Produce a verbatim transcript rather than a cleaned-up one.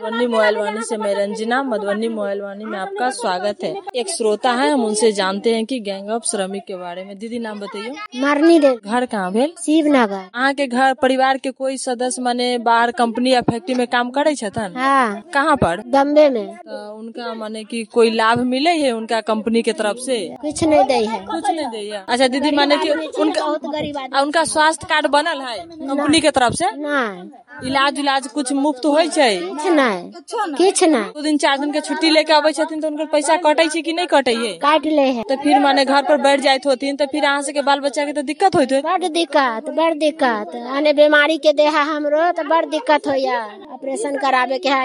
Madhubani mobile वाणी से मैं Ranjana. Madhubani mobile वाणी में आपका स्वागत है। एक श्रोता है, हम उनसे जानते हैं कि गैंग ऑफ श्रमिक के बारे में। दीदी नाम बताइए। मरनी दे। घर कहाँ भेल? शिवनगर। अहाँ के घर परिवार के कोई सदस्य माने बाहर कंपनी या फैक्ट्री में काम करे छथन? हाँ। कहाँ पर? बम्बे में। तो उनका माने कि कोई लाभ मिले है उनका कंपनी के तरफ से? कुछ नहीं दे है। कुछ नहीं दे है। अच्छा दीदी, माने कि उनका बहुत गरीब आदमी। उनका स्वास्थ्य कार्ड बनल है कंपनी के तरफ से? नहीं। इलाज उलाज कुछ मुफ्त होय छै? कुछ नहीं, कुछ नहीं। दो दिन चार दिन के छुट्टी लेके आवे छथिन तो उनकर पैसा कटे छै कि नहीं कटे है? काट ले है। तो फिर माने घर पर बैठ जाइत होतीन तो फिर अहाँ से के बाल बच्चा के तो दिक्कत होइत है? बड़ दिक्कत, बड़ दिक्कत। आने बीमारी के देहा हमरो तो बड़ दिक्कत होया। ऑपरेशन करावे के है,